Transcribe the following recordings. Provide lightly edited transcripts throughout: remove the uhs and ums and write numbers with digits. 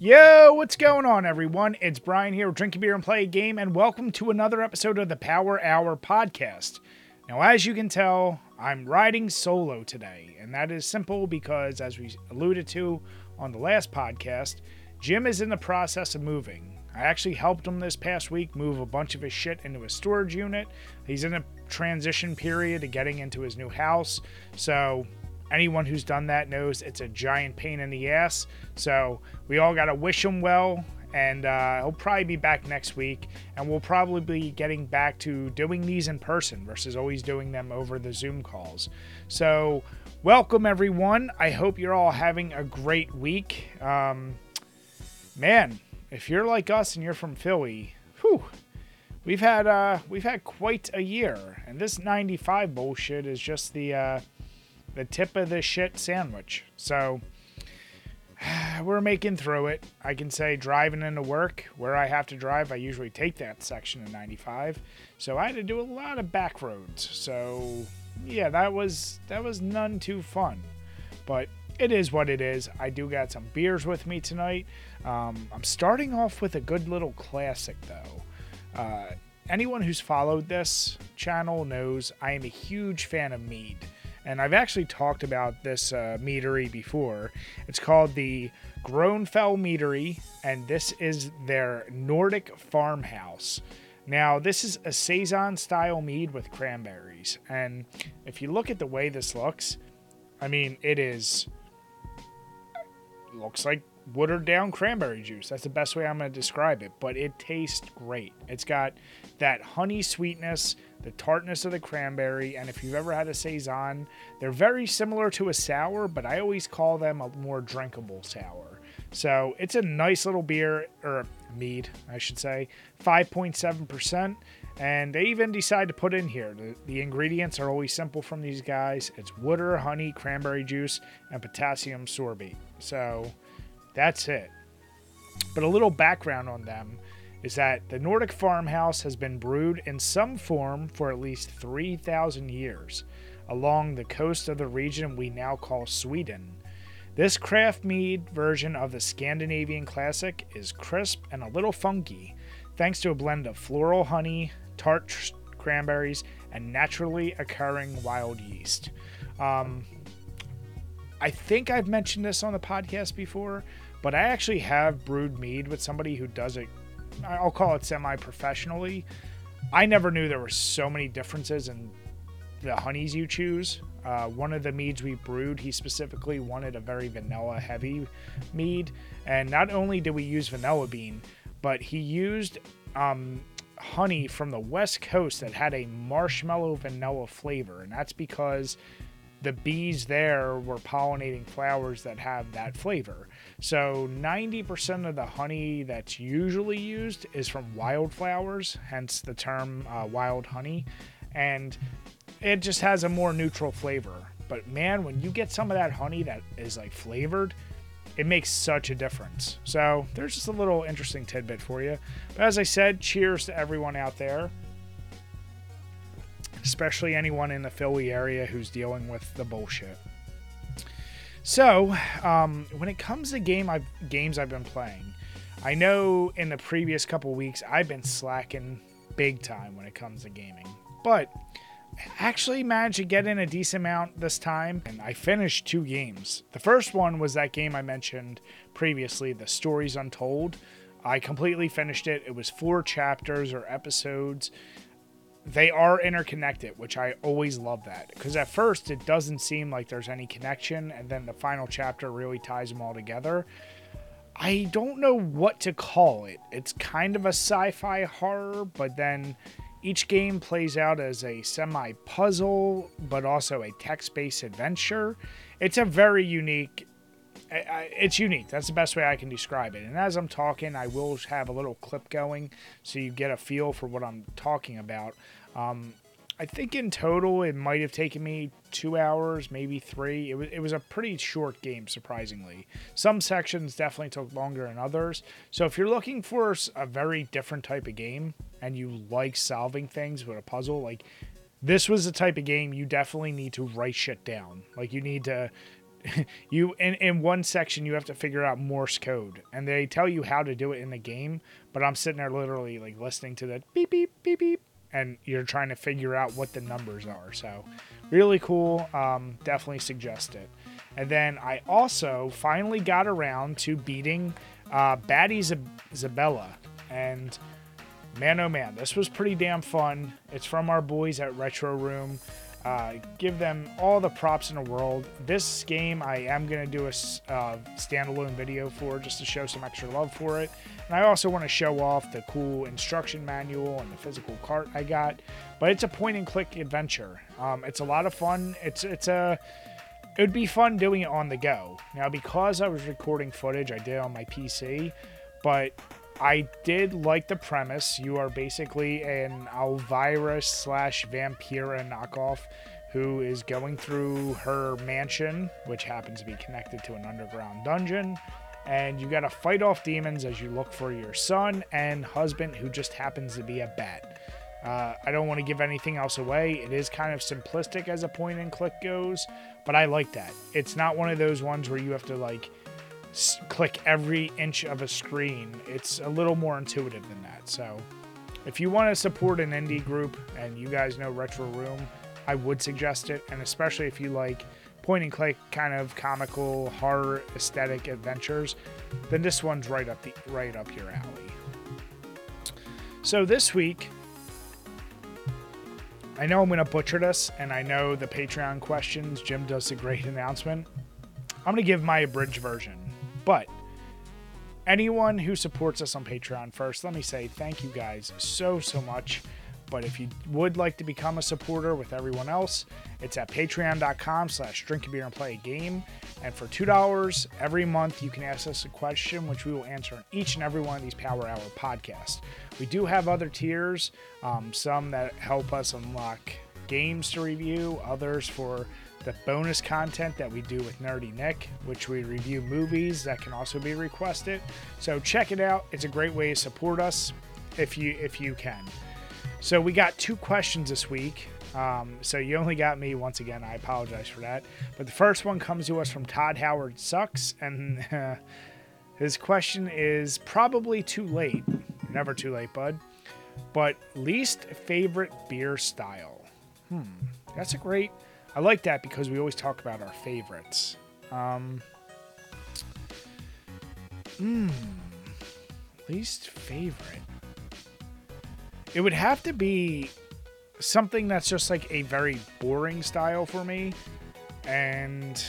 Yo, what's going on, everyone? It's Brian here, drinking beer and play a game, and welcome to another episode of the Power Hour podcast. Now, as you can tell, I'm riding solo today, and that is simple because, as we alluded to on the last podcast, Jim is in the process of moving. I actually helped him this past week move a bunch of his shit into a storage unit. He's in a transition period of getting into his new house, so anyone who's done that knows it's a giant pain in the ass. So we all got to wish him well, and he'll probably be back next week, and we'll probably be getting back to doing these in person versus always doing them over the Zoom calls. So welcome, everyone. I hope you're all having a great week. Man, if you're like us and you're from Philly, we've had quite a year, and this 95 bullshit is just the tip of the shit sandwich. So we're making through it. I can say driving into work, where I have to drive, I usually take that section of 95. So I had to do a lot of back roads. So yeah, that was none too fun. But it is what it is. I do got some beers with me tonight. I'm starting off with a good little classic though. Anyone who's followed this channel knows I am a huge fan of mead. And I've actually talked about this meadery before. It's called the Groenfell Meadery, and this is their Nordic Farmhouse. Now, this is a Saison-style mead with cranberries. And if you look at the way this looks, I mean, looks like watered down cranberry juice. That's the best way I'm going to describe it, but it tastes great. It's got that honey sweetness, the tartness of the cranberry, and if you've ever had a Saison, they're very similar to a sour, but I always call them a more drinkable sour. So it's a nice little beer, or mead, I should say, 5.7%, and they even decide to put in here. The ingredients are always simple from these guys. It's water, honey, cranberry juice, and potassium sorbate. So that's it. But a little background on them is that the Nordic Farmhouse has been brewed in some form for at least 3,000 years along the coast of the region we now call Sweden. This craft mead version of the Scandinavian classic is crisp and a little funky, thanks to a blend of floral honey, tart cranberries, and naturally occurring wild yeast. I think I've mentioned this on the podcast before, but I actually have brewed mead with somebody who does it, I'll call it semi-professionally. I never knew there were so many differences in the honeys you choose. One of the meads we brewed, he specifically wanted a very vanilla-heavy mead. And not only did we use vanilla bean, but he used honey from the West Coast that had a marshmallow vanilla flavor. And that's because the bees there were pollinating flowers that have that flavor. So 90% of the honey that's usually used is from wildflowers, hence the term wild honey. And it just has a more neutral flavor. But man, when you get some of that honey that is like flavored, it makes such a difference. So there's just a little interesting tidbit for you. But as I said, cheers to everyone out there, especially anyone in the Philly area who's dealing with the bullshit. So, when it comes to games I've been playing, I know in the previous couple weeks I've been slacking big time when it comes to gaming, but I actually managed to get in a decent amount this time, and I finished 2 games. The first one was that game I mentioned previously, The Stories Untold. I completely finished it. It was 4 chapters or episodes. They are interconnected, which I always love that, because at first it doesn't seem like there's any connection, and then the final chapter really ties them all together. I don't know what to call it. It's kind of a sci-fi horror, but then each game plays out as a semi-puzzle, but also a text-based adventure. It's a very unique... It's unique. That's the best way I can describe it. And as I'm talking, I will have a little clip going so you get a feel for what I'm talking about. I think in total it might have taken me 2 hours, maybe 3. It was a pretty short game, surprisingly. Some sections definitely took longer than others. So if you're looking for a very different type of game and you like solving things with a puzzle, like this was the type of game you definitely need to write shit down. Like you need to you in one section you have to figure out Morse code, and they tell you how to do it in the game. But I'm sitting there literally like listening to the beep beep beep beep, and you're trying to figure out what the numbers are. So really cool. Definitely suggest it. And then I also finally got around to beating Baddie Zabella, and man, oh man, this was pretty damn fun. It's from our boys at Retro Room. Give them all the props in the world. This game I am going to do a standalone video for, just to show some extra love for it. And I also want to show off the cool instruction manual and the physical cart I got. But it's a point and click adventure. It's a lot of fun. It would be fun doing it on the go. Now, because I was recording footage, I did it on my PC, but I did like the premise. You are basically an Elvira / Vampira knockoff who is going through her mansion, which happens to be connected to an underground dungeon, and you got to fight off demons as you look for your son and husband, who just happens to be a bat. I don't want to give anything else away. It is kind of simplistic as a point and click goes, but I like that. It's not one of those ones where you have to like click every inch of a screen. It's a little more intuitive than that. So if you want to support an indie group, and you guys know Retro Room, I would suggest it. And especially if you like point and click kind of comical horror aesthetic adventures, then this one's right up your alley. So this week, I know I'm going to butcher this, and I know the Patreon questions, Jim does a great announcement. I'm going to give my abridged version. But anyone who supports us on Patreon, first, let me say thank you guys so much. But if you would like to become a supporter with everyone else, it's at patreon.com/drinkabeerandplayagame. And for $2 every month, you can ask us a question, which we will answer in each and every one of these Power Hour podcasts. We do have other tiers, some that help us unlock games to review, others for the bonus content that we do with Nerdy Nick, which we review movies that can also be requested. So check it out. It's a great way to support us if you can. So we got 2 questions this week. So you only got me once again. I apologize for that. But the first one comes to us from Todd Howard Sucks, and his question is probably too late. Never too late, bud. But least favorite beer style. That's a great. I like that because we always talk about our favorites. Least favorite. It would have to be something that's just like a very boring style for me. And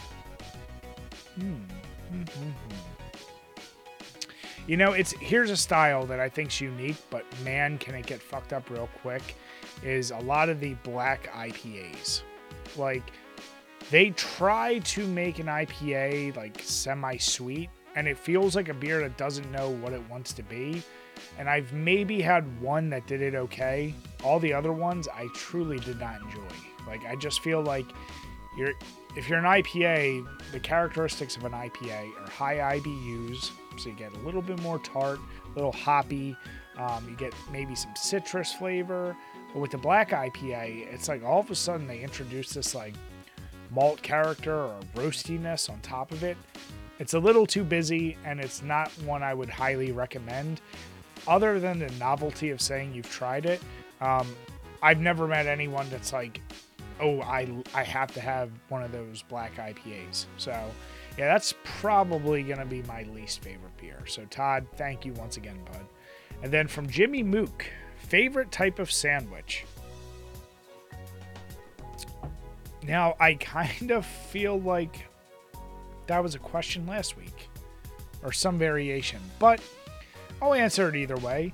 you know, here's a style that I think's unique, but man, can it get fucked up real quick, is a lot of the black IPAs. Like, they try to make an IPA like semi-sweet, and it feels like a beer that doesn't know what it wants to be. And I've maybe had one that did it okay. All the other ones I truly did not enjoy. Like, I just feel like if you're an IPA, the characteristics of an IPA are high IBUs, so you get a little bit more tart, a little hoppy. You get maybe some citrus flavor. But with the black IPA, it's like all of a sudden they introduce this like malt character or roastiness on top of it. It's a little too busy, and it's not one I would highly recommend. Other than the novelty of saying you've tried it, I've never met anyone that's like, oh, I have to have one of those black IPAs. So, yeah, that's probably going to be my least favorite beer. So, Todd, thank you once again, bud. And then from Jimmy Mook, favorite type of sandwich. Now, I kind of feel like that was a question last week, or some variation, but I'll answer it either way.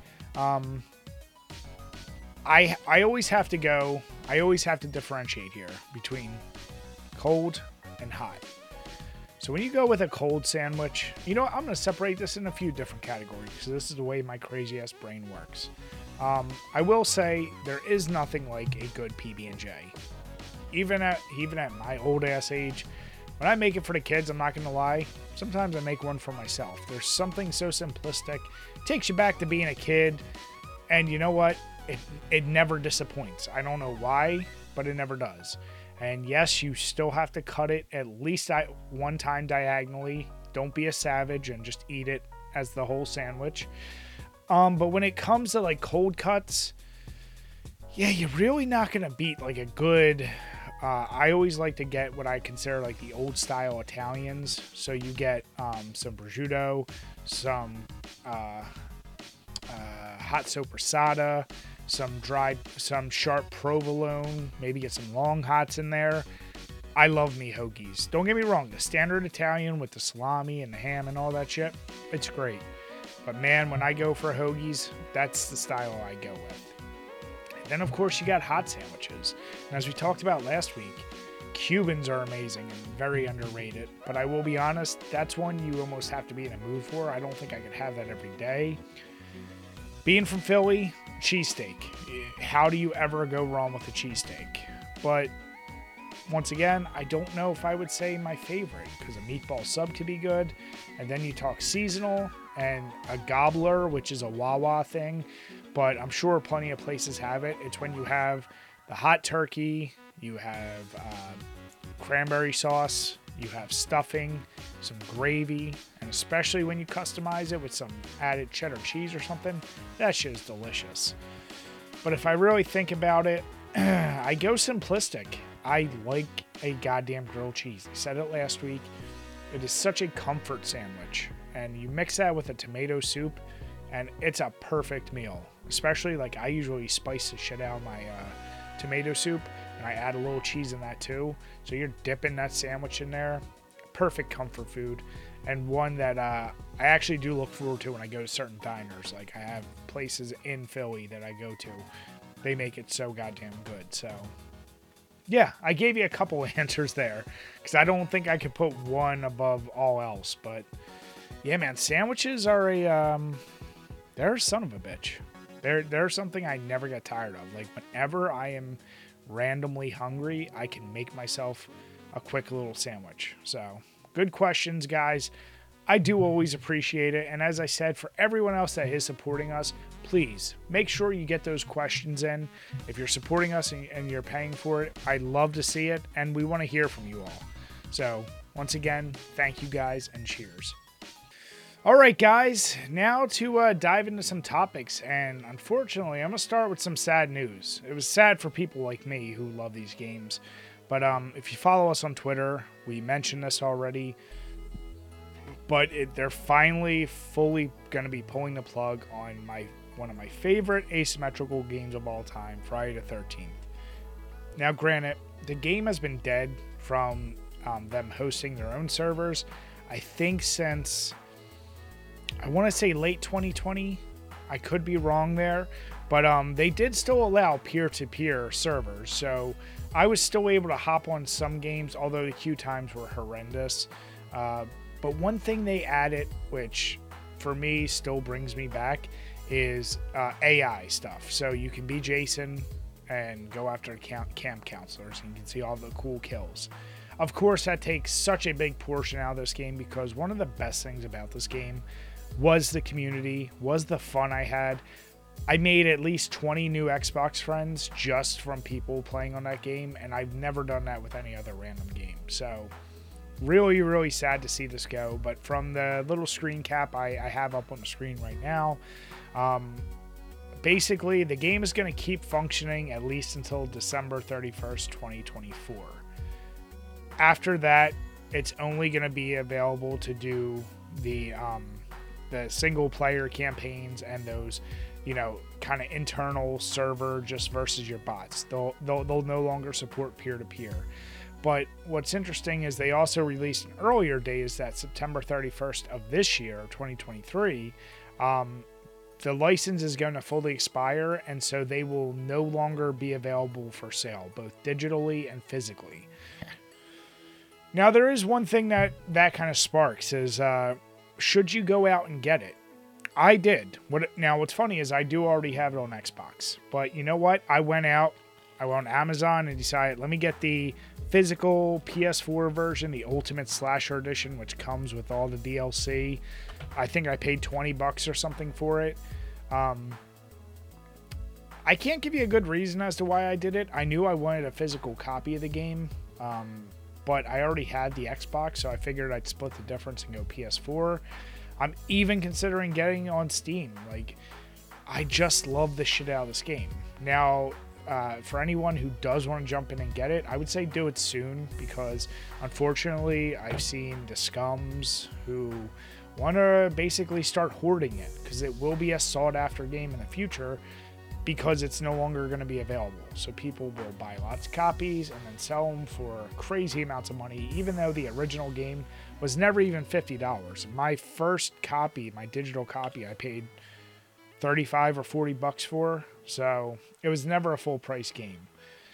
I always have to differentiate here between cold and hot. So when you go with a cold sandwich, you know what? I'm going to separate this in a few different categories, because this is the way my crazy ass brain works. I will say there is nothing like a good PB&J. Even at my old ass age, when I make it for the kids, I'm not going to lie, sometimes I make one for myself. There's something so simplistic. It takes you back to being a kid, and you know what? It never disappoints. I don't know why, but it never does. And yes, you still have to cut it at least one time diagonally. Don't be a savage and just eat it as the whole sandwich. But when it comes to like cold cuts, yeah, you're really not going to beat like a good... I always like to get what I consider like the old style Italians. So you get some prosciutto, some hot soppressata, some sharp provolone, maybe get some long hots in there. I love me hoagies. Don't get me wrong, the standard Italian with the salami and the ham and all that shit, it's great. But man, when I go for hoagies, that's the style I go with. Then, of course, you got hot sandwiches. And as we talked about last week, Cubans are amazing and very underrated. But I will be honest, that's one you almost have to be in a mood for. I don't think I could have that every day. Being from Philly, cheesesteak. How do you ever go wrong with a cheesesteak? But once again, I don't know if I would say my favorite, because a meatball sub could be good. And then you talk seasonal and a gobbler, which is a Wawa thing. But I'm sure plenty of places have it. It's when you have the hot turkey, you have cranberry sauce, you have stuffing, some gravy, and especially when you customize it with some added cheddar cheese or something, that shit is delicious. But if I really think about it, I go simplistic. I like a goddamn grilled cheese. I said it last week. It is such a comfort sandwich. And you mix that with a tomato soup, and it's a perfect meal. Especially, like, I usually spice the shit out of my tomato soup, and I add a little cheese in that too. So you're dipping that sandwich in there. Perfect comfort food, and one that I actually do look forward to when I go to certain diners. Like, I have places in Philly that I go to. They make it so goddamn good. So, yeah, I gave you a couple answers there, because I don't think I could put one above all else. But, yeah, man, sandwiches are they're a son of a bitch. They're something I never get tired of. Like, whenever I am randomly hungry, I can make myself a quick little sandwich. So, good questions, guys. I do always appreciate it. And as I said, for everyone else that is supporting us, please make sure you get those questions in. If you're supporting us and you're paying for it, I'd love to see it. And we want to hear from you all. So, once again, thank you guys and cheers. All right, guys, now to dive into some topics, and unfortunately, I'm going to start with some sad news. It was sad for people like me who love these games, but if you follow us on Twitter, we mentioned this already, but they're finally fully going to be pulling the plug on one of my favorite asymmetrical games of all time, Friday the 13th. Now, granted, the game has been dead from them hosting their own servers, I think since... I want to say late 2020. I could be wrong there. But they did still allow peer-to-peer servers. So I was still able to hop on some games, although the queue times were horrendous. But one thing they added, which for me still brings me back, is AI stuff. So you can be Jason and go after camp counselors, and you can see all the cool kills. Of course, that takes such a big portion out of this game, because one of the best things about this game was the community, was the fun I had. I made at least 20 new Xbox friends just from people playing on that game, and I've never done that with any other random game. So really, really sad to see this go. But from the little screen cap I have up on the screen right now, basically the game is going to keep functioning at least until December 31st, 2024. After that, it's only going to be available to do the single player campaigns and those, kind of internal server just versus your bots. They'll no longer support peer-to-peer. But what's interesting is they also released an earlier date, is that September 31st of this year, 2023, the license is going to fully expire, and so they will no longer be available for sale, both digitally and physically. Now, there is one thing that kind of sparks is, should you go out and get it? I did. What's funny is I do already have it on Xbox. But you know what? I went on Amazon and decided, let me get the physical PS4 version, the Ultimate Slasher Edition, which comes with all the DLC. I think I paid $20 or something for it. I can't give you a good reason as to why I did it. I knew I wanted a physical copy of the game, but I already had the Xbox, so I figured I'd split the difference and go PS4. I'm even considering getting on Steam. Like, I just love the shit out of this game. Now, for anyone who does want to jump in and get it, I would say do it soon, because unfortunately I've seen the scums who want to basically start hoarding it, because it will be a sought after game in the future because it's no longer going to be available. So people will buy lots of copies and then sell them for crazy amounts of money, even though the original game was never even $50. My first copy, my digital copy, I paid $35 or $40 for. So it was never a full price game.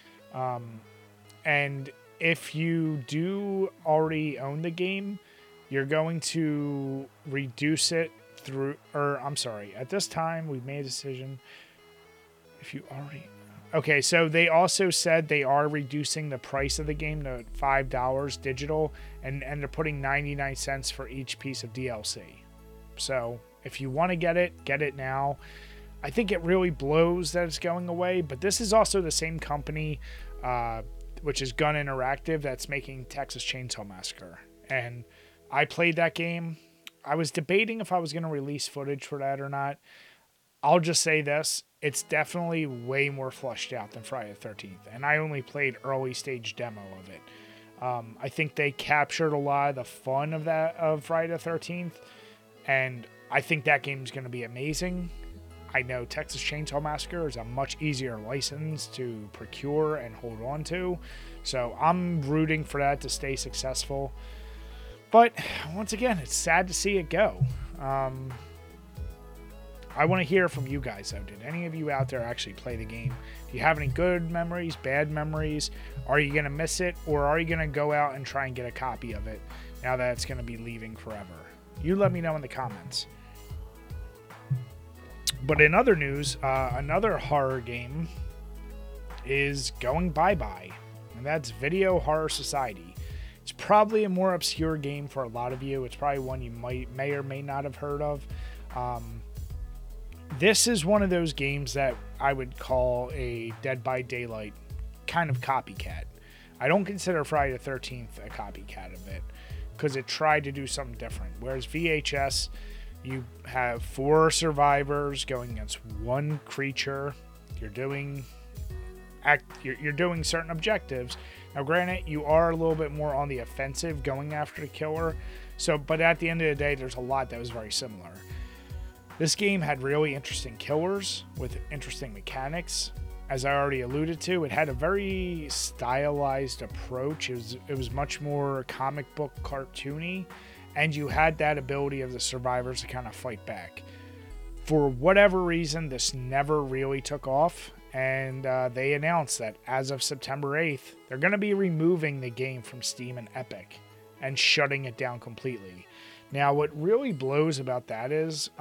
And if you do already own the game, you're going to reduce it through, or I'm sorry, at this time we've made a decision. If you already, okay, so they also said they are reducing the price of the game to $5 digital, and they're putting 99 cents for each piece of DLC. So if you want to get it now. I think it really blows that it's going away, but this is also the same company, which is Gun Interactive, that's making Texas Chainsaw Massacre. And I played that game. I was debating if I was going to release footage for that or not. I'll just say this. It's definitely way more fleshed out than Friday the 13th. And I only played early stage demo of it. I think they captured a lot of the fun of Friday the 13th. And I think that game's going to be amazing. I know Texas Chainsaw Massacre is a much easier license to procure and hold on to. So I'm rooting for that to stay successful. But once again, it's sad to see it go. I want to hear from you guys, though. Did any of you out there actually play the game? Do you have any good memories, bad memories? Are you going to miss it? Or are you going to go out and try and get a copy of it now that it's going to be leaving forever? You let me know in the comments. But in other news, another horror game is going bye-bye. And that's Video Horror Society. It's probably a more obscure game for a lot of you. It's probably one you may or may not have heard of. This is one of those games that I would call a Dead by Daylight kind of copycat. I don't consider Friday the 13th a copycat of it, because it tried to do something different. Whereas VHS, you have 4 survivors going against one creature. You're doing certain objectives. Now, granted, you are a little bit more on the offensive going after the killer. But at the end of the day, there's a lot that was very similar. This game had really interesting killers with interesting mechanics. As I already alluded to, it had a very stylized approach. It was much more comic book cartoony, and you had that ability of the survivors to kind of fight back. For whatever reason, this never really took off, and they announced that as of September 8th, they're going to be removing the game from Steam and Epic and shutting it down completely. Now, what really blows about that is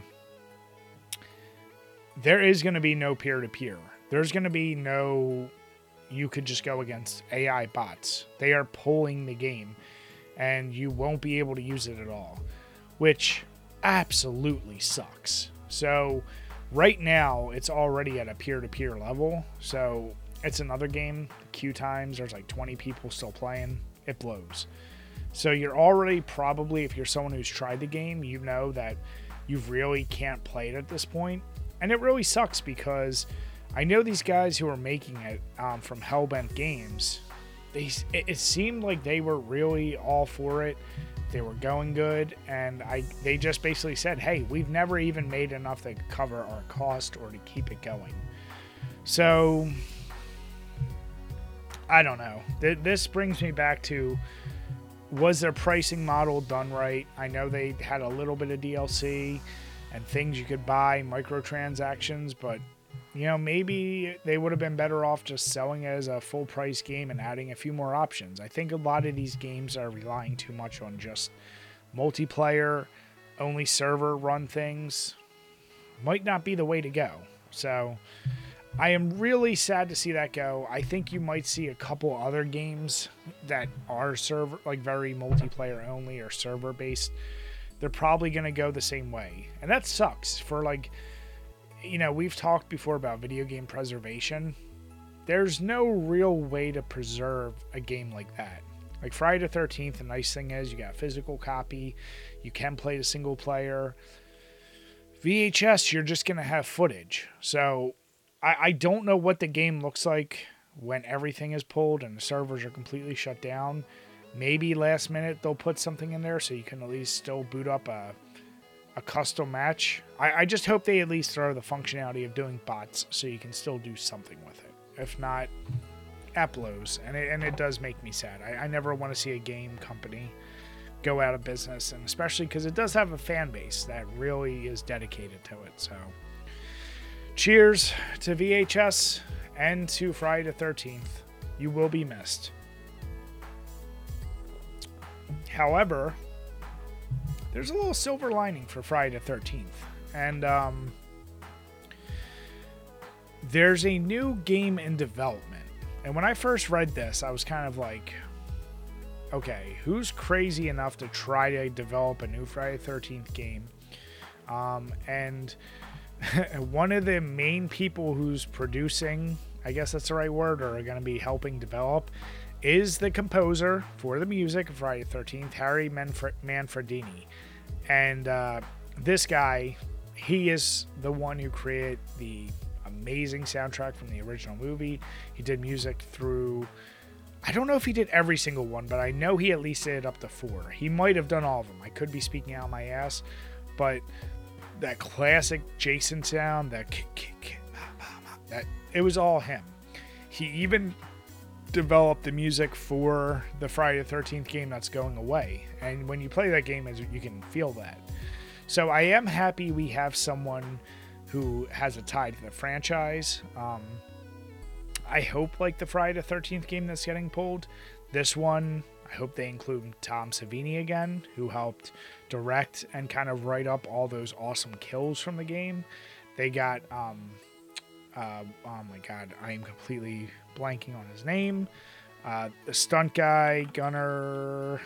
there is going to be no peer-to-peer. There's going to be no, you could just go against AI bots. They are pulling the game, and you won't be able to use it at all, which absolutely sucks. So right now, it's already at a peer-to-peer level. So it's another game. Queue times, there's like 20 people still playing. It blows. So you're already probably, if you're someone who's tried the game, you know that you really can't play it at this point. And it really sucks, because I know these guys who are making it from Hellbent Games, it seemed like they were really all for it. They were going good, and they just basically said, hey, we've never even made enough to cover our cost or to keep it going. So, I don't know. This brings me back to, was their pricing model done right? I know they had a little bit of DLC and things you could buy, microtransactions, but maybe they would have been better off just selling it as a full price game and adding a few more options. I think a lot of these games are relying too much on just multiplayer, only server run things. Might not be the way to go. So I am really sad to see that go. I think you might see a couple other games that are very multiplayer only or server based. They're probably going to go the same way. And that sucks for we've talked before about video game preservation. There's no real way to preserve a game like that. Like Friday the 13th, the nice thing is you got a physical copy. You can play the single player. VHS, you're just going to have footage. So I don't know what the game looks like when everything is pulled and the servers are completely shut down. Maybe last minute they'll put something in there so you can at least still boot up a custom match. I just hope they at least throw the functionality of doing bots so you can still do something with it. If not, Eplos. And it does make me sad. I never want to see a game company go out of business, and especially because it does have a fan base that really is dedicated to it. So cheers to VHS and to Friday the 13th. You will be missed. However, there's a little silver lining for Friday the 13th. And there's a new game in development. And when I first read this, I was kind of like, okay, who's crazy enough to try to develop a new Friday the 13th game? And one of the main people who's producing, I guess that's the right word, or are going to be helping develop, is the composer for the music of Friday the 13th, Harry Manfredini. And this guy, he is the one who created the amazing soundtrack from the original movie. He did music through, I don't know if he did every single one, but I know he at least did up to 4. He might have done all of them. I could be speaking out my ass, but that classic Jason sound, that it was all him. He even developed the music for the Friday the 13th game that's going away. And when you play that game, you can feel that. So I am happy we have someone who has a tie to the franchise. I hope, like the Friday the 13th game that's getting pulled, this one, I hope they include Tom Savini again, who helped direct and kind of write up all those awesome kills from the game. They got, oh my God, I am completely blanking on his name. The stunt guy, Gunnar.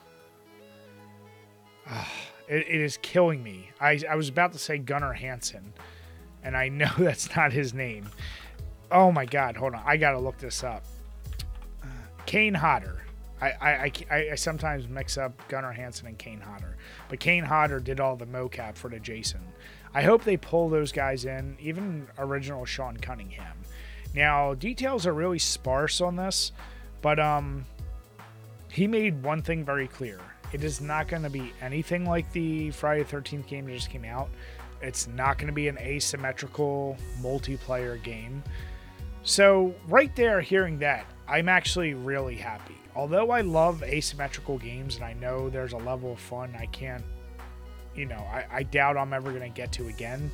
It is killing me. I was about to say Gunnar Hansen, and I know that's not his name. Oh my God, hold on. I gotta look this up. Kane Hodder. I sometimes mix up Gunnar Hansen and Kane Hodder. But Kane Hodder did all the mocap for the Jason. I hope they pull those guys in, even original Sean Cunningham. Now, details are really sparse on this, but he made one thing very clear. It is not going to be anything like the Friday the 13th game that just came out. It's not going to be an asymmetrical multiplayer game. So right there, hearing that, I'm actually really happy. Although I love asymmetrical games and I know there's a level of fun I can't, I doubt I'm ever going to get to again.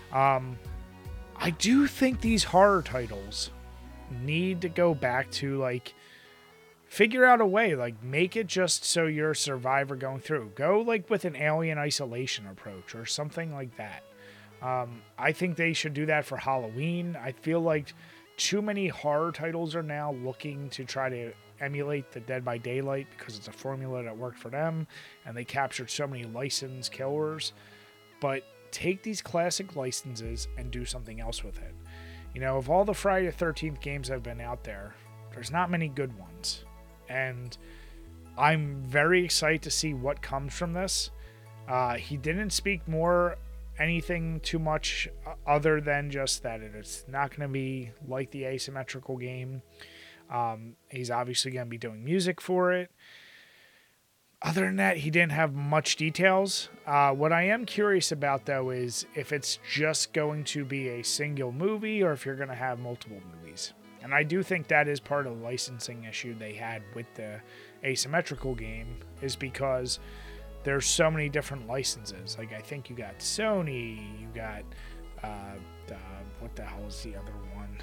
I do think these horror titles need to go back to, figure out a way, make it just so you're a survivor going through. Go, with an Alien Isolation approach or something like that. I think they should do that for Halloween. I feel like too many horror titles are now looking to try to emulate the Dead by Daylight because it's a formula that worked for them, and they captured so many licensed killers. But take these classic licenses and do something else with it. Of all the Friday the 13th games that have been out there, there's not many good ones. And I'm very excited to see what comes from this. He didn't speak anything too much other than just that it's not going to be like the asymmetrical game. He's obviously going to be doing music for it. Other than that, he didn't have much details. What I am curious about, though, is if it's just going to be a single movie or if you're going to have multiple movies. And I do think that is part of the licensing issue they had with the asymmetrical game, is because there's so many different licenses. I think you got Sony, you got, what the hell is the other one?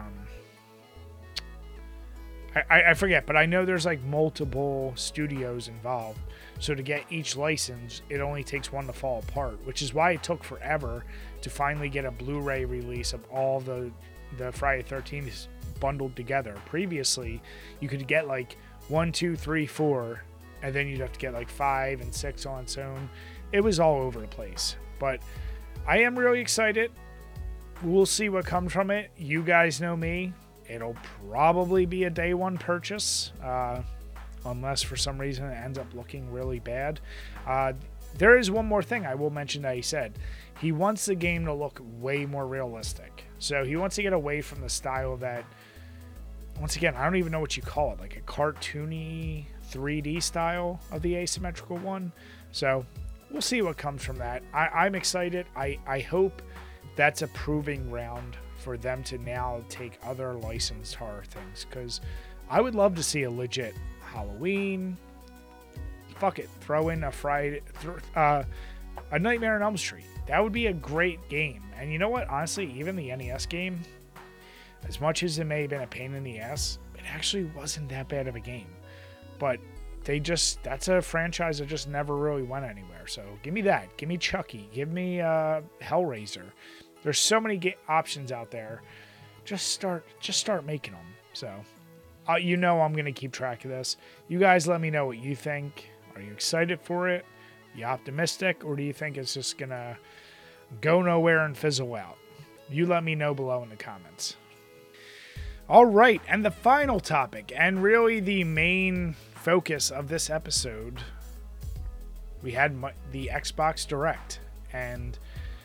I forget, but I know there's multiple studios involved. So to get each license, it only takes one to fall apart, which is why it took forever to finally get a Blu-ray release of all the Friday the 13th bundled together. Previously, you could get 1, 2, 3, 4, and then you'd have to get 5 and 6 on its own. It was all over the place. But I am really excited. we'll see what comes from it. You guys know me. It'll probably be a day one purchase, unless for some reason it ends up looking really bad. There is one more thing I will mention that he said. He wants the game to look way more realistic. So he wants to get away from the style that, once again, I don't even know what you call it, like a cartoony 3D style of the asymmetrical one. So we'll see what comes from that. I'm excited. I hope that's a proving ground for them to now take other licensed horror things, because I would love to see a legit Halloween. Fuck it, throw in a Nightmare on Elm Street. That would be a great game. And you know what? Honestly, even the NES game, as much as it may have been a pain in the ass, it actually wasn't that bad of a game. But that's a franchise that just never really went anywhere. So give me that. Give me Chucky. Give me Hellraiser. There's so many options out there. Just start making them. So you know I'm going to keep track of this. You guys let me know what you think. Are you excited for it? You optimistic? Or do you think it's just going to go nowhere and fizzle out? You let me know below in the comments. All right, and the final topic, and really the main focus of this episode, we had the Xbox Direct, and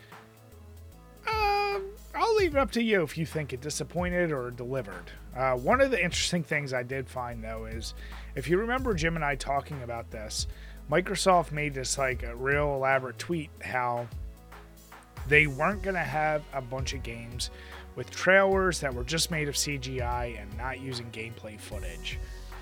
I'll leave it up to you if you think it disappointed or delivered. One of the interesting things I did find, though, is if you remember Jim and I talking about this, Microsoft made this like a real elaborate tweet how they weren't going to have a bunch of games with trailers that were just made of CGI and not using gameplay footage.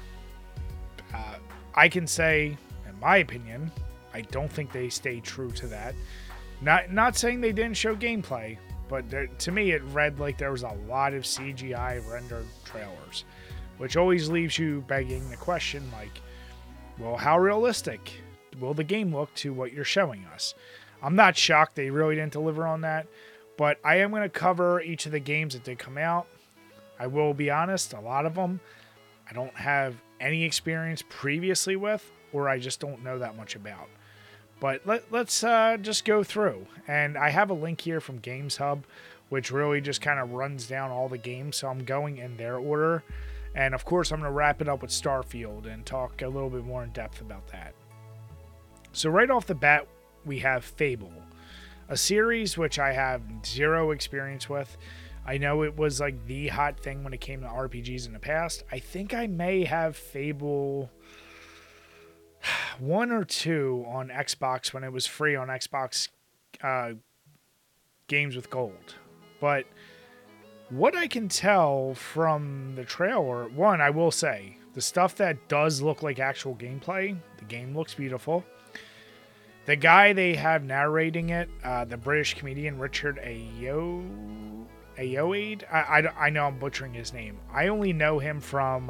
I can say, in my opinion, I don't think they stayed true to that. Not saying they didn't show gameplay, but to me it read like there was a lot of CGI rendered trailers, which always leaves you begging the question, like, well, how realistic will the game look to what you're showing us? I'm not shocked they really didn't deliver on that, but I am going to cover each of the games that did come out. I will be honest, a lot of them I don't have any experience previously with, or I just don't know that much about. But let's just go through. And I have a link here from Games Hub, which really just kind of runs down all the games, so I'm going in their order. And of course, I'm going to wrap it up with Starfield and talk a little bit more in depth about that. So right off the bat, we have Fable, a series which I have zero experience with. I know it was like the hot thing when it came to RPGs in the past. I think I may have Fable 1 or 2 on Xbox when it was free on Xbox Games with Gold. But what I can tell from the trailer, one, I will say, the stuff that does look like actual gameplay, the game looks beautiful. The guy they have narrating it, the British comedian Richard Ayoade, I know I'm butchering his name. I only know him from,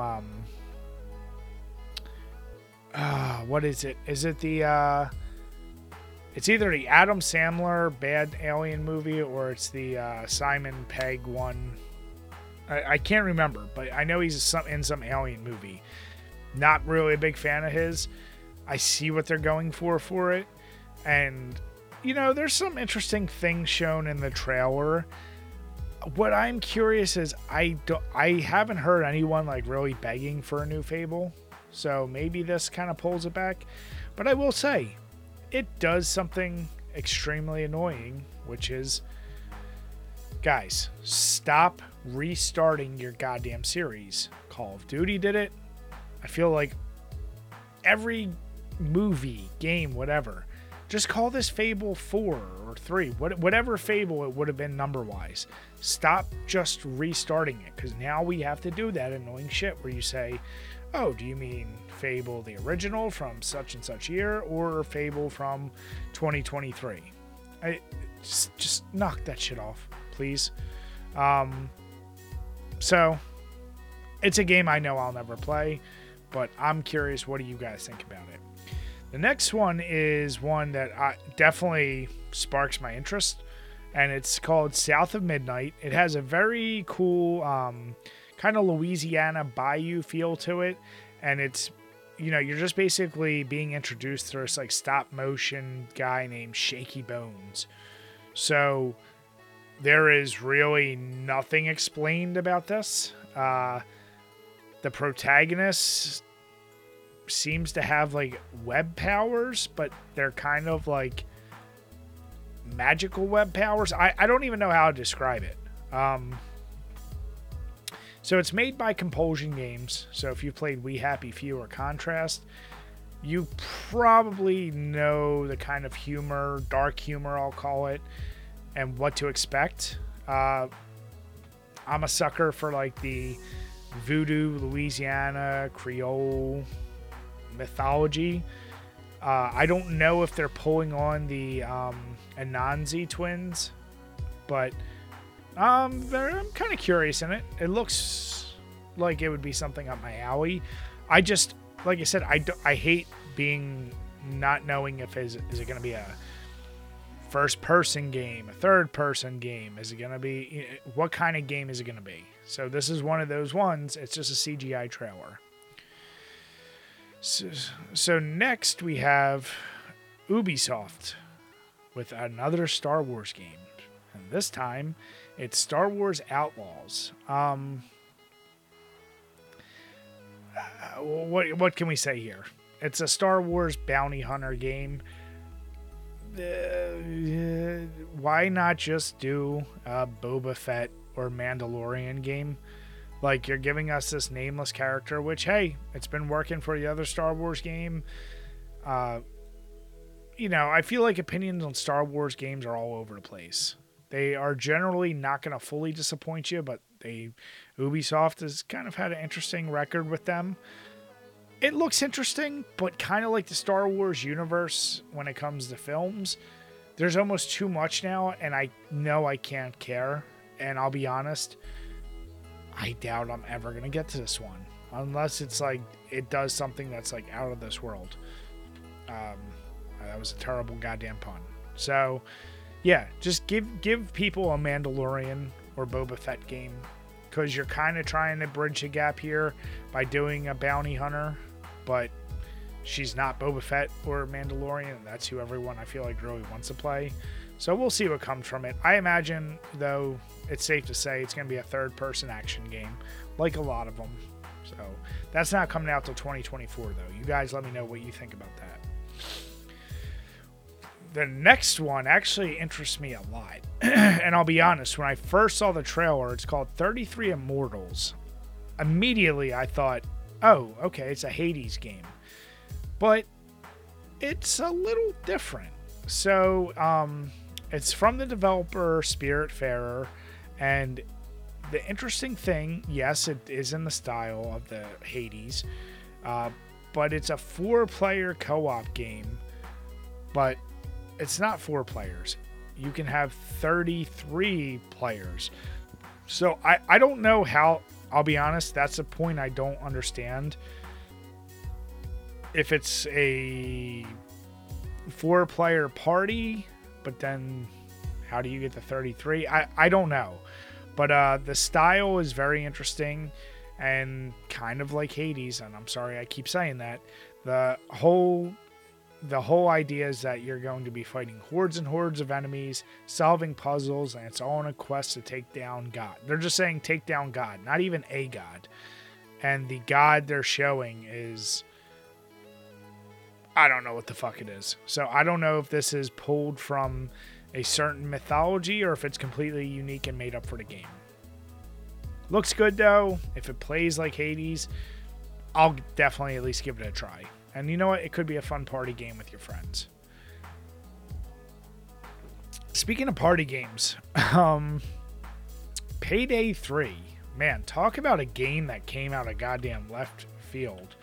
what is it? Is it the, it's either the Adam Sandler Bad Alien movie or it's the Simon Pegg one. I can't remember, but I know he's in some alien movie. Not really a big fan of his. I see what they're going for it. And, you know, there's some interesting things shown in the trailer. What I'm curious is I haven't heard anyone like really begging for a new Fable. So maybe this kind of pulls it back. But I will say, it does something extremely annoying, which is, guys, stop restarting your goddamn series. Call of Duty did it. I feel like every movie, game, whatever, just call this Fable 4 or 3, whatever Fable it would have been number-wise. Stop just restarting it, because now we have to do that annoying shit where you say, oh, do you mean Fable the original from such and such year or Fable from 2023? Just knock that shit off, please. So, it's a game I know I'll never play, but I'm curious, what do you guys think about it? The next one is one that definitely sparks my interest, and it's called South of Midnight. It has a very cool kind of Louisiana bayou feel to it, and it's, you know, you're just basically being introduced to this like stop motion guy named Shaky Bones. So There is really nothing explained about this. The protagonist seems to have like web powers, but they're kind of like magical web powers. I don't even know how to describe it. So it's made by Compulsion Games. So if you've played We Happy Few or Contrast, you probably know the kind of humor, dark humor I'll call it, and what to expect. I'm a sucker for like the Voodoo, Louisiana, Creole mythology. I don't know if they're pulling on the Anansi twins, but I'm kind of curious in it. It looks like it would be something up my alley. I just, like I said, I hate being not knowing if is it going to be a first person game, a third person game, is it going to be, what kind of game is it going to be? So this is one of those ones. It's just a CGI trailer. So next we have Ubisoft with another Star Wars game. And this time it's Star Wars Outlaws. What can we say here? It's a Star Wars bounty hunter game. Why not just do a Boba Fett or Mandalorian game? Like, you're giving us this nameless character, which, hey, it's been working for the other Star Wars game. I feel like opinions on Star Wars games are all over the place. They are generally not going to fully disappoint you, but Ubisoft has kind of had an interesting record with them. It looks interesting, but kind of like the Star Wars universe when it comes to films. There's almost too much now, and I know I can't care. And I'll be honest, I doubt I'm ever going to get to this one. Unless it's like, it does something that's like out of this world. That was a terrible goddamn pun. So, yeah, just give people a Mandalorian or Boba Fett game. Because you're kind of trying to bridge a gap here by doing a bounty hunter. But she's not Boba Fett or Mandalorian. And that's who everyone I feel like really wants to play. So we'll see what comes from it. I imagine, though, it's safe to say it's going to be a third-person action game, like a lot of them. So that's not coming out till 2024, though. You guys let me know what you think about that. The next one actually interests me a lot. And I'll be honest, when I first saw the trailer, it's called 33 Immortals. Immediately, I thought, oh, okay, it's a Hades game. But it's a little different. So, it's from the developer Spiritfarer, and the interesting thing, yes, it is in the style of the Hades, but it's a 4-player co-op game, but it's not 4 players. You can have 33 players. So I don't know how, I'll be honest, that's a point I don't understand. If it's a 4-player party, but then how do you get to 33? I don't know. But the style is very interesting and kind of like Hades, and I'm sorry I keep saying that. The whole idea is that you're going to be fighting hordes and hordes of enemies, solving puzzles, and it's all on a quest to take down God. They're just saying take down God, not even a god. And the god they're showing is, I don't know what the fuck it is. So I don't know if this is pulled from a certain mythology or if it's completely unique and made up for the game. Looks good though. If it plays like Hades, I'll definitely at least give it a try. And you know what? It could be a fun party game with your friends. Speaking of party games, Payday 3. Man, talk about a game that came out of goddamn left field.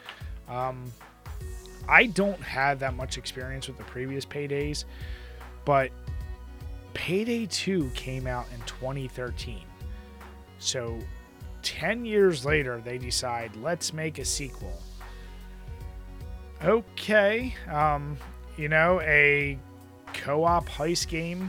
I don't have that much experience with the previous Paydays, but Payday 2 came out in 2013. So 10 years later, they decide, let's make a sequel. Okay, a co-op heist game.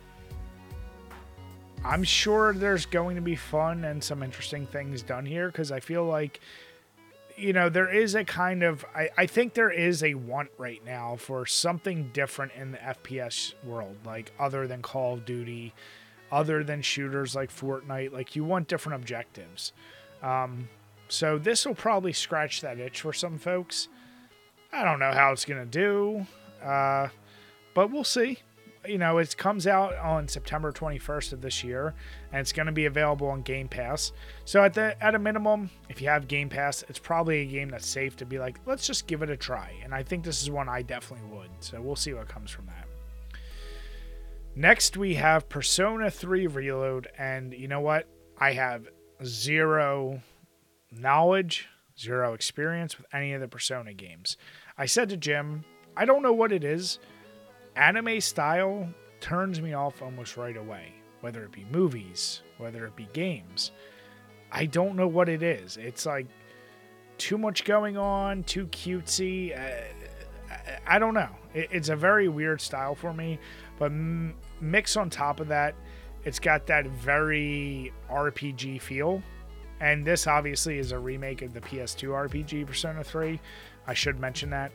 I'm sure there's going to be fun and some interesting things done here, because I feel like, there is a kind of, I think there is a want right now for something different in the FPS world, like other than Call of Duty, other than shooters like Fortnite. Like, you want different objectives. So this will probably scratch that itch for some folks. I don't know how it's going to do, but we'll see. You know, it comes out on September 21st of this year, and it's going to be available on Game Pass. So at a minimum, if you have Game Pass, it's probably a game that's safe to be like, let's just give it a try. And I think this is one I definitely would. So we'll see what comes from that. Next, we have Persona 3 Reload, and you know what? I have zero knowledge, zero experience with any of the Persona games. I said to Jim, I don't know what it is. Anime style turns me off almost right away, whether it be movies, whether it be games. I don't know what it is. It's like too much going on, too cutesy. I don't know. It's a very weird style for me, but mix on top of that, it's got that very RPG feel. And this obviously is a remake of the PS2 RPG Persona 3. I should mention that.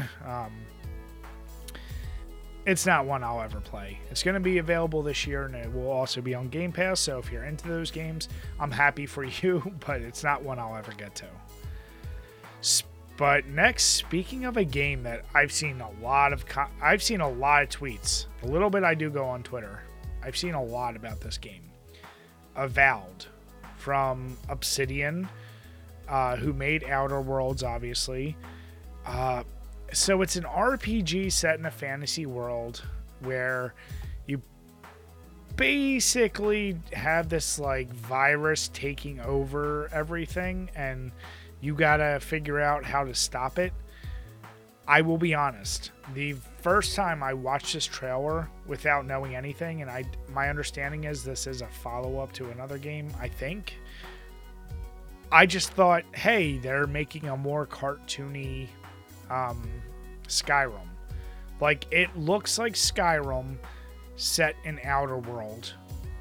It's not one I'll ever play. It's going to be available this year, and it will also be on Game Pass, so if you're into those games, I'm happy for you, but it's not one I'll ever get to. But next, speaking of a game that I've seen a lot of tweets. A little bit I do go on Twitter. I've seen a lot about this game. Avowed from Obsidian, who made Outer Worlds, obviously. So it's an RPG set in a fantasy world where you basically have this like virus taking over everything, and you gotta figure out how to stop it. I will be honest, the first time I watched this trailer without knowing anything, and my understanding is this is a follow-up to another game, I think. I just thought, hey, they're making a more cartoony Skyrim. Like, it looks like Skyrim set in Outer World.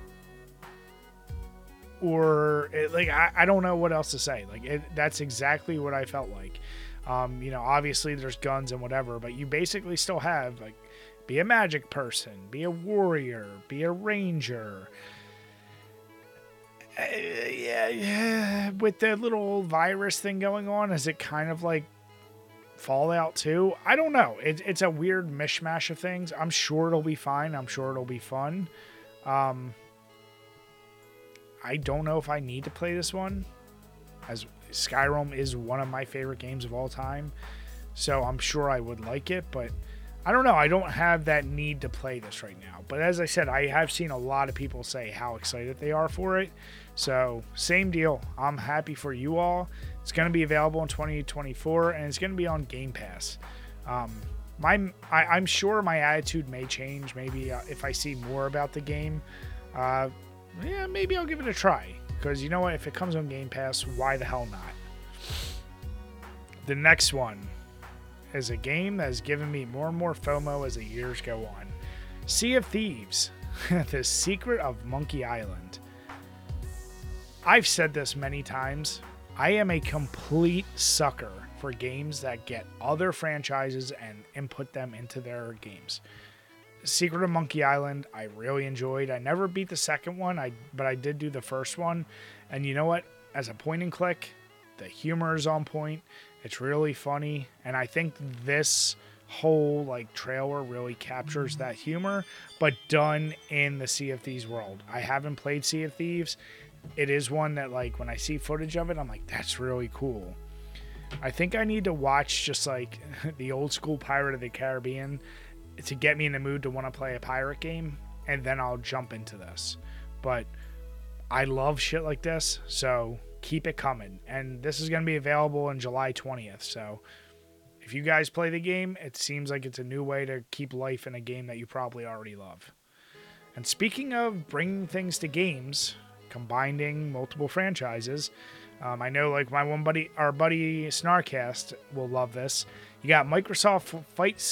Or, I don't know what else to say. Like, that's exactly what I felt like. You know, obviously there's guns and whatever, but you basically still have, like, be a magic person, be a warrior, be a ranger. Yeah, with the little virus thing going on, is it kind of like Fallout 2? I don't know. It's a weird mishmash of things. I'm sure it'll be fine. I'm sure it'll be fun. I don't know if I need to play this one, as Skyrim is one of my favorite games of all time. So I'm sure I would like it, but I don't know. I don't have that need to play this right now. But as I said, I have seen a lot of people say how excited they are for it. So same deal. I'm happy for you all. It's going to be available in 2024, and it's going to be on Game Pass. I'm sure my attitude may change. Maybe if I see more about the game, maybe I'll give it a try. Because you know what? If it comes on Game Pass, why the hell not? The next one is a game that has given me more and more FOMO as the years go on. Sea of Thieves, The Secret of Monkey Island. I've said this many times. I am a complete sucker for games that get other franchises and input them into their games. Secret of Monkey Island, I really enjoyed. I never beat the second one, but I did do the first one. And you know what? As a point and click, the humor is on point. It's really funny. And I think this whole like trailer really captures that humor, but done in the Sea of Thieves world. I haven't played Sea of Thieves. It is one that, like, when I see footage of it, I'm like, that's really cool. I think I need to watch just like the old school Pirate of the Caribbean to get me in the mood to want to play a pirate game, and then I'll jump into this. But I love shit like this, so keep it coming. And this is going to be available on July 20th, so if you guys play the game, it seems like it's a new way to keep life in a game that you probably already love. And speaking of bringing things to games, combining multiple franchises, I know like our buddy Snarcast will love this. You got Microsoft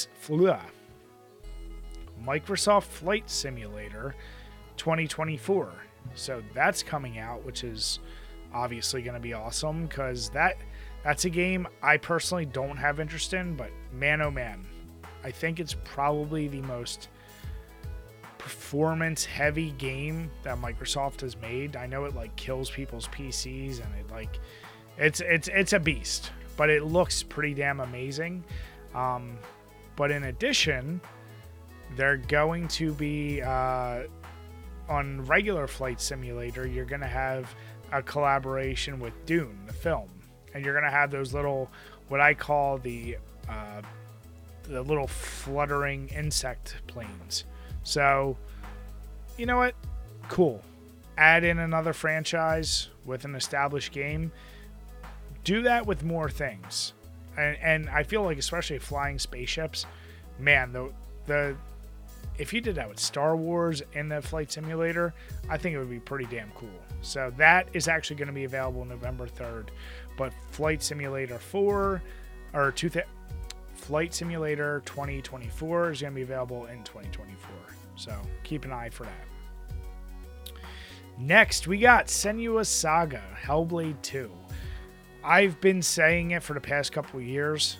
Flight Simulator 2024. So that's coming out, which is obviously going to be awesome, because that's a game I personally don't have interest in, but man, oh man, I think it's probably the most performance heavy game that Microsoft has made. I know it like kills people's PCs and it like it's a beast, but it looks pretty damn amazing. But in addition, they're going to be on regular Flight Simulator. You're going to have a collaboration with Dune, the film, and you're going to have those little, what I call the little fluttering insect planes. So, you know what? Cool. Add in another franchise with an established game. Do that with more things. And I feel like, especially flying spaceships, man, the if you did that with Star Wars in the Flight Simulator, I think it would be pretty damn cool. So that is actually going to be available November 3rd. But Flight Simulator 4, or Flight Simulator 2024 is going to be available in 2024. So keep an eye for that. Next, we got Senua's Saga, Hellblade 2. I've been saying it for the past couple of years.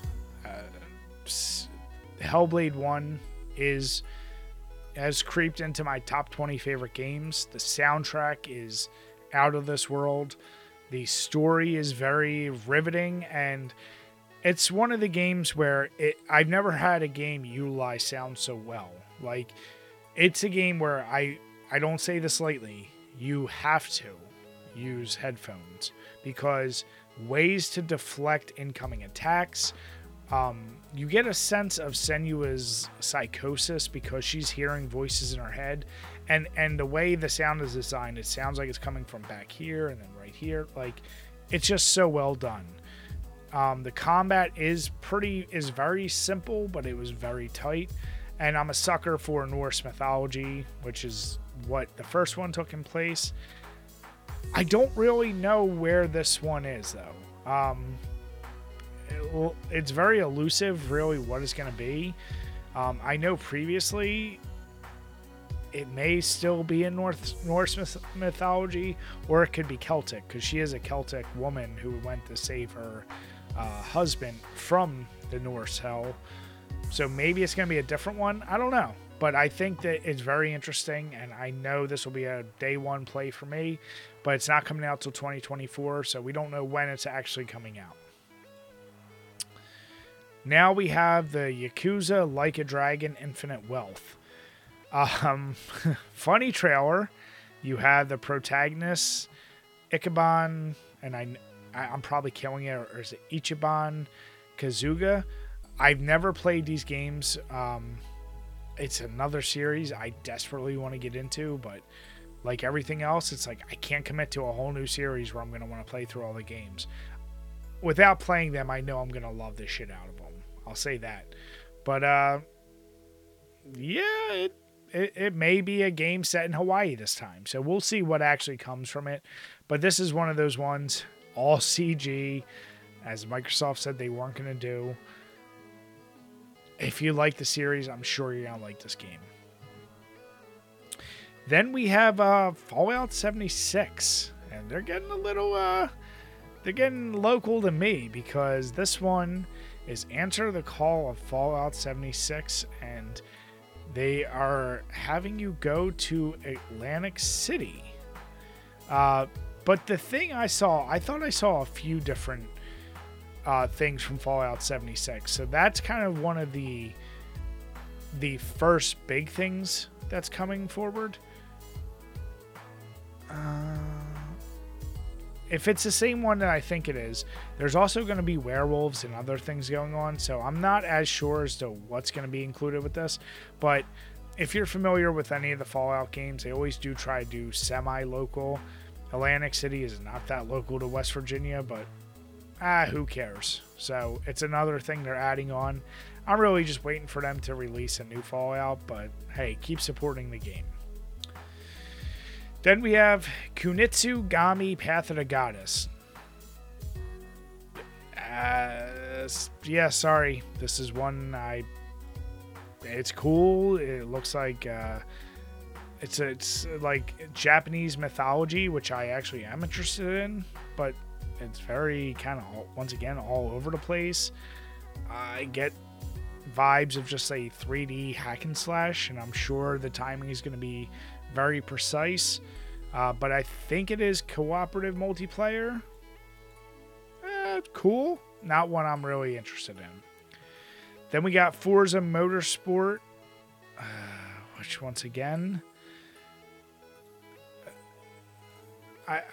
Hellblade 1 has creeped into my top 20 favorite games. The soundtrack is out of this world. The story is very riveting, and it's one of the games where I've never had a game utilize sound so well. Like, it's a game where I don't say this lightly. You have to use headphones because ways to deflect incoming attacks. You get a sense of Senua's psychosis because she's hearing voices in her head, and the way the sound is designed, it sounds like it's coming from back here and then right here. Like, it's just so well done. The combat is very simple, but it was very tight. And I'm a sucker for Norse mythology, which is what the first one took in place. I don't really know where this one is, though. It's very elusive, really, what it's going to be. I know previously it may still be in Norse mythology, or it could be Celtic, because she is a Celtic woman who went to save her husband from the Norse hell. So maybe it's going to be a different one. I don't know. But I think that it's very interesting, and I know this will be a day one play for me, but it's not coming out till 2024, so we don't know when it's actually coming out. Now we have the Yakuza Like a Dragon Infinite Wealth. Funny trailer. You have the protagonist, Ichiban, and I'm probably killing it, or is it Ichiban Kazuga? I've never played these games. It's another series I desperately want to get into, but like everything else, it's like I can't commit to a whole new series where I'm going to want to play through all the games. Without playing them, I know I'm going to love the shit out of them. I'll say that. But yeah, it may be a game set in Hawaii this time. So we'll see what actually comes from it. But this is one of those ones, all CG, as Microsoft said they weren't going to do. If you like the series, I'm sure you're going to like this game. Then we have Fallout 76. And they're getting a little, they're getting local to me, because this one is Answer the Call of Fallout 76. And they are having you go to Atlantic City. But the thing I thought I saw a few different things from Fallout 76. So that's kind of one of the first big things that's coming forward. If it's the same one that I think it is, there's also going to be werewolves and other things going on. So I'm not as sure as to what's going to be included with this. But if you're familiar with any of the Fallout games, they always do try to do semi-local. Atlantic City is not that local to West Virginia, but who cares? So it's another thing they're adding on. I'm really just waiting for them to release a new Fallout, but hey, keep supporting the game. Then we have Kunitsu Gami Path of the Goddess. Yeah, sorry. This is one it's cool. It looks like it's like Japanese mythology, which I actually am interested in, but it's very kind of, once again, all over the place. I get vibes of just a 3D hack and slash, and I'm sure the timing is going to be very precise. But I think it is cooperative multiplayer. Cool. Not one I'm really interested in. Then we got Forza Motorsport, which once again, I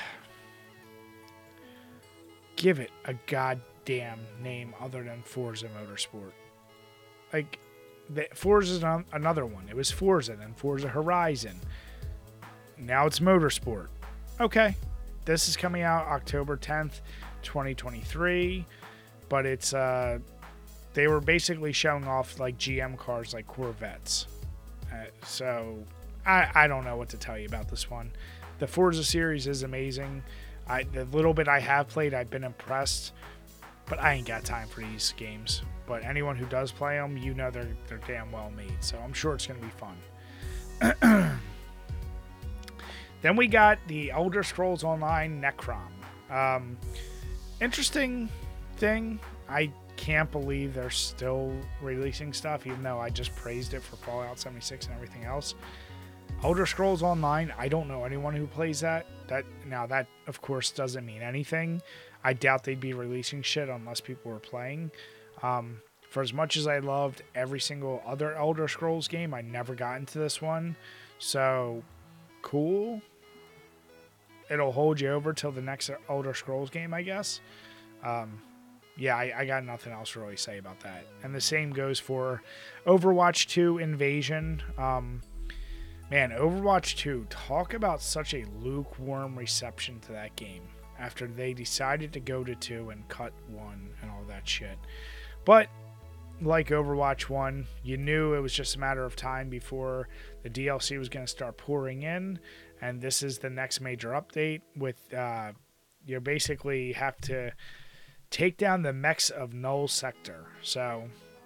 give it a goddamn name other than Forza Motorsport. Like, Forza's another one. It was Forza, then Forza Horizon. Now it's Motorsport. Okay. This is coming out October 10th, 2023. But it's, they were basically showing off, like, GM cars like Corvettes. So, I don't know what to tell you about this one. The Forza series is amazing. The little bit I have played, I've been impressed. But I ain't got time for these games. But anyone who does play them, you know they're damn well made. So I'm sure it's going to be fun. Then we got the Elder Scrolls Online Necrom. Interesting thing. I can't believe they're still releasing stuff, even though I just praised it for Fallout 76 and everything else. Elder Scrolls Online, I don't know anyone who plays that. That of course doesn't mean anything. I doubt they'd be releasing shit unless people were playing. For as much as I loved every single other Elder Scrolls game, I never got into this one. So, cool. It'll hold you over till the next Elder Scrolls game, I guess. Yeah, I got nothing else to really say about that. And the same goes for Overwatch 2 Invasion. Man, Overwatch 2, talk about such a lukewarm reception to that game after they decided to go to 2 and cut 1 and all that shit. But like Overwatch 1, you knew it was just a matter of time before the DLC was going to start pouring in, and this is the next major update with you basically have to take down the mechs of Null Sector. So,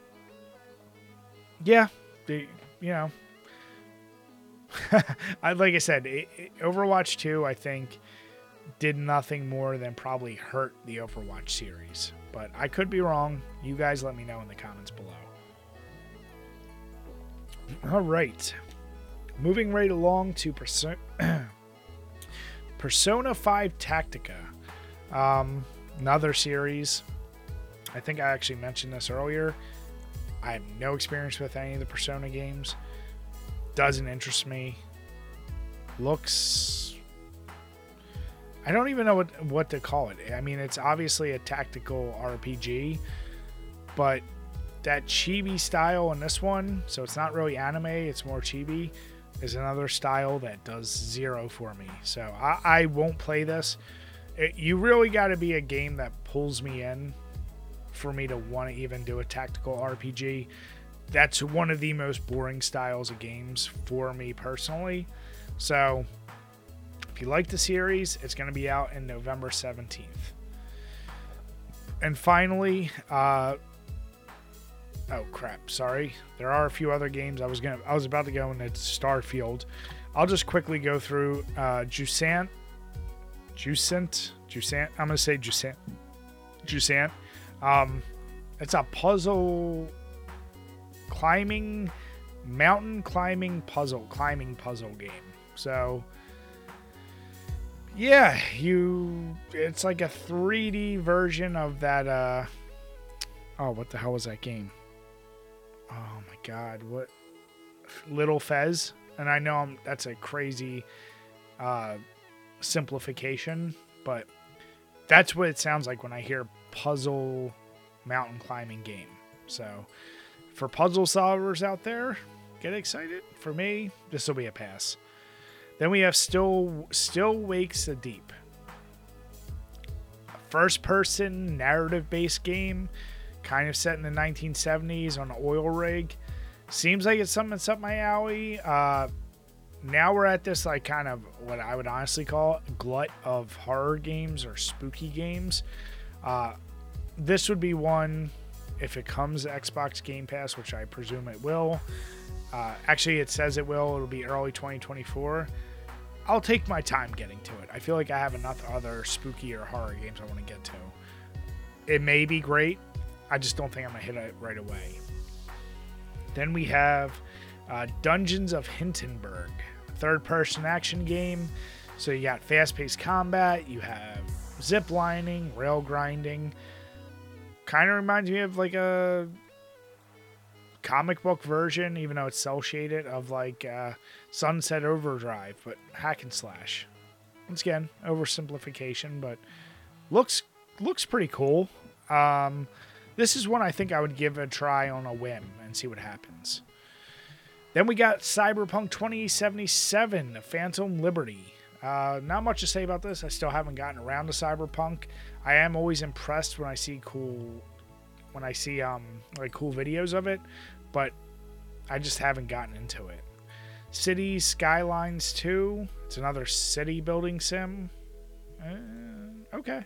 yeah, like I said, Overwatch 2, I think, did nothing more than probably hurt the Overwatch series. But I could be wrong. You guys let me know in the comments below. All right. Moving right along to Persona 5 Tactica. Another series. I think I actually mentioned this earlier. I have no experience with any of the Persona games. Doesn't interest me. Looks... I don't even know what to call it. I mean, it's obviously a tactical RPG, but that chibi style in this one, so it's not really anime, it's more chibi, is another style that does zero for me. So I won't play this. You really got to be a game that pulls me in for me to want to even do a tactical RPG. That's one of the most boring styles of games for me personally. So if you like the series, it's going to be out in November 17th. And finally, oh crap, sorry. There are a few other games. I was about to go into Starfield. I'll just quickly go through Jusant. I'm going to say Jusant. It's a mountain climbing puzzle game. So yeah, it's like a 3D version of that what the hell was that game? Oh my god, what? Little Fez. And I know that's a crazy simplification, but that's what it sounds like when I hear puzzle mountain climbing game. So for puzzle solvers out there, get excited. For me, this will be a pass. Then we have Still Wakes the Deep. A first-person, narrative-based game, kind of set in the 1970s on an oil rig. Seems like it's something that's up my alley. Now we're at this like kind of what I would honestly call a glut of horror games or spooky games. This would be one if it comes to Xbox Game Pass, which I presume it will. Actually, it says it will. It'll be early 2024. I'll take my time getting to it. I feel like I have enough other spooky or horror games I want to get to. It may be great. I just don't think I'm going to hit it right away. Then we have Dungeons of Hinterberg, third-person action game. So you got fast-paced combat, you have zip lining, rail grinding. Kind of reminds me of like a comic book version, even though it's cel-shaded, of like Sunset Overdrive, but hack and slash. Once again, oversimplification, but looks pretty cool. This is one I think I would give a try on a whim and see what happens. Then we got Cyberpunk 2077, Phantom Liberty. Not much to say about this. I still haven't gotten around to Cyberpunk. I am always impressed when I see cool videos of it, but I just haven't gotten into it. Cities Skylines 2. It's another city building sim. Okay.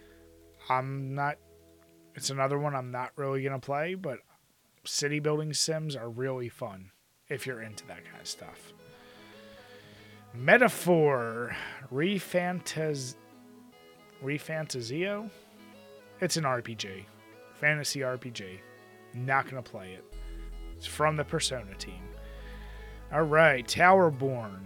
It's another one I'm not really going to play, but city building sims are really fun if you're into that kind of stuff. Metaphor Refantasio. It's an RPG. Fantasy RPG. Not going to play it. It's from the Persona team. Alright, Towerborn.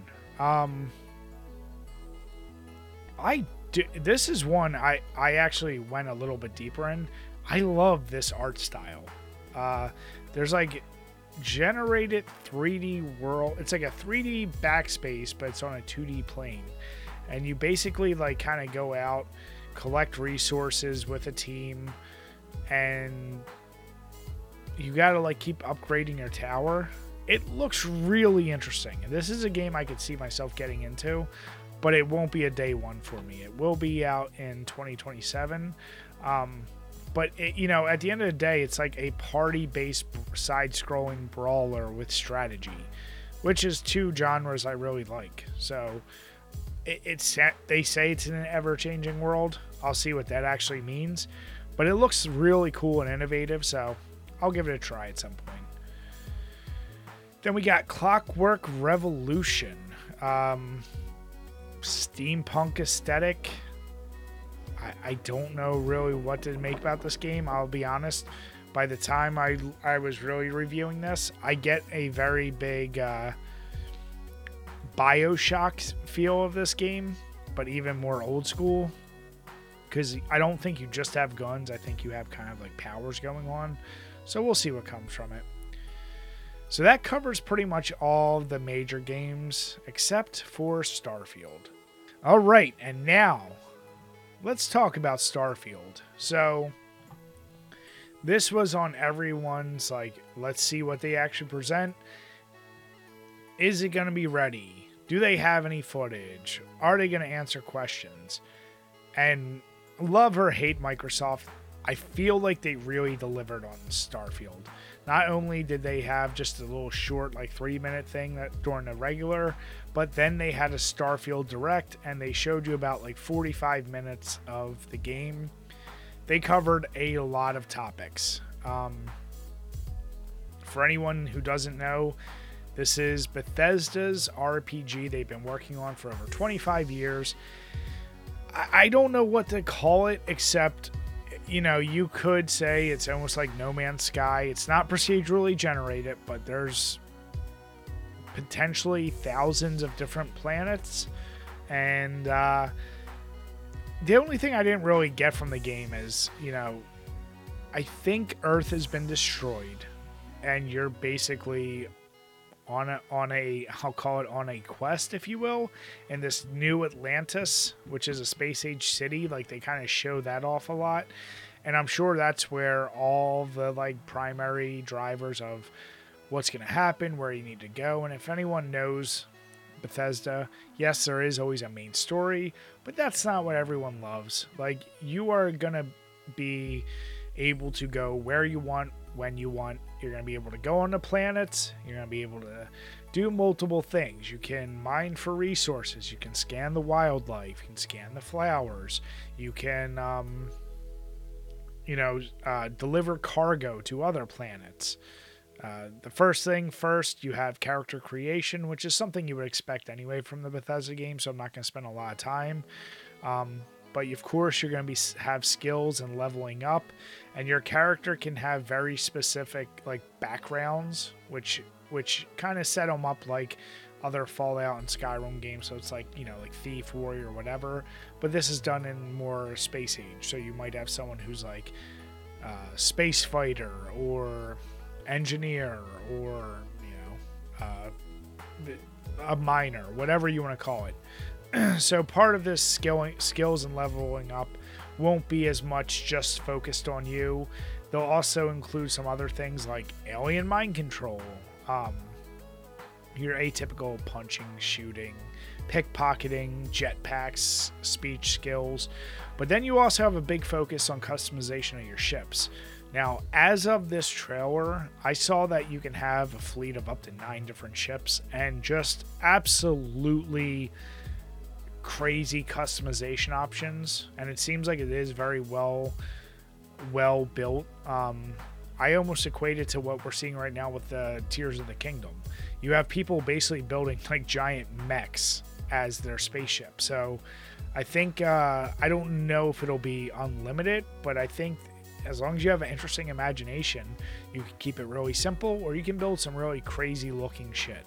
This is one I actually went a little bit deeper in. I love this art style. There's like generated 3D world. It's like a 3D backspace, but it's on a 2D plane. And you basically like kind of go out, collect resources with a team, and you gotta like keep upgrading your tower. It looks really interesting. This is a game I could see myself getting into, but it won't be a day one for me. It will be out in 2027. But at the end of the day, it's like a party-based side-scrolling brawler with strategy, which is two genres I really like. So they say it's in an ever-changing world. I'll see what that actually means. But it looks really cool and innovative, so I'll give it a try at some point. Then we got Clockwork Revolution. Steampunk aesthetic. I don't know really what to make about this game. I'll be honest. By the time I was really reviewing this, I get a very big BioShock feel of this game, but even more old school. Because I don't think you just have guns. I think you have kind of like powers going on. So we'll see what comes from it. So that covers pretty much all the major games except for Starfield. All right, and now let's talk about Starfield. So this was on everyone's like, let's see what they actually present. Is it going to be ready? Do they have any footage? Are they going to answer questions? And love or hate Microsoft, I feel like they really delivered on Starfield. Not only did they have just a little short, like 3-minute thing that during the regular, but then they had a Starfield Direct and they showed you about like 45 minutes of the game. They covered a lot of topics. For anyone who doesn't know, this is Bethesda's RPG they've been working on for over 25 years. I don't know what to call it except, you could say it's almost like No Man's Sky. It's not procedurally generated, but there's potentially thousands of different planets. And the only thing I didn't really get from the game is, I think Earth has been destroyed. And you're basically on a I'll call it on a quest, if you will, in this new Atlantis, which is a space age city. Like they kind of show that off a lot, and I'm sure that's where all the like primary drivers of what's going to happen, where you need to go. And if anyone knows Bethesda, yes, there is always a main story, but that's not what everyone loves. Like you are going to be able to go where you want, when you want. You're going to be able to go on the planets. You're going to be able to do multiple things. You can mine for resources. You can scan the wildlife. You can scan the flowers. You can, deliver cargo to other planets. The first thing first, you have character creation, which is something you would expect anyway from the Bethesda game, so I'm not going to spend a lot of time. but of course you're going to have skills and leveling up, and your character can have very specific like backgrounds, which kind of set them up like other Fallout and Skyrim games. So it's like, like thief, warrior, whatever, but this is done in more space age. So you might have someone who's like space fighter or engineer or a miner, whatever you want to call it. So part of this skills and leveling up won't be as much just focused on you. They'll also include some other things like alien mind control, your atypical punching, shooting, pickpocketing, jetpacks, speech skills. But then you also have a big focus on customization of your ships. Now, as of this trailer, I saw that you can have a fleet of up to 9 different ships and just absolutely crazy customization options, and it seems like it is very well built. I almost equate it to what we're seeing right now with the Tears of the Kingdom. You have people basically building like giant mechs as their spaceship. So I think I don't know if it'll be unlimited, but I think as long as you have an interesting imagination, you can keep it really simple, or you can build some really crazy looking shit.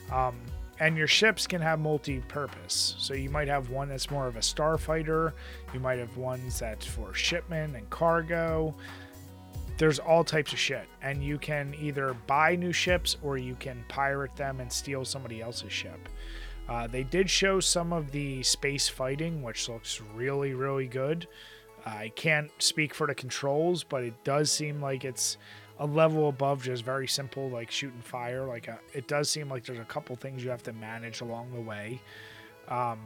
And your ships can have multi-purpose. So you might have one that's more of a starfighter. You might have ones that's for shipment and cargo. There's all types of shit. And you can either buy new ships or you can pirate them and steal somebody else's ship. They did show some of the space fighting, which looks really, really good. I can't speak for the controls, but it does seem like it's a level above just very simple, like shooting fire. It does seem like there's a couple things you have to manage along the way. And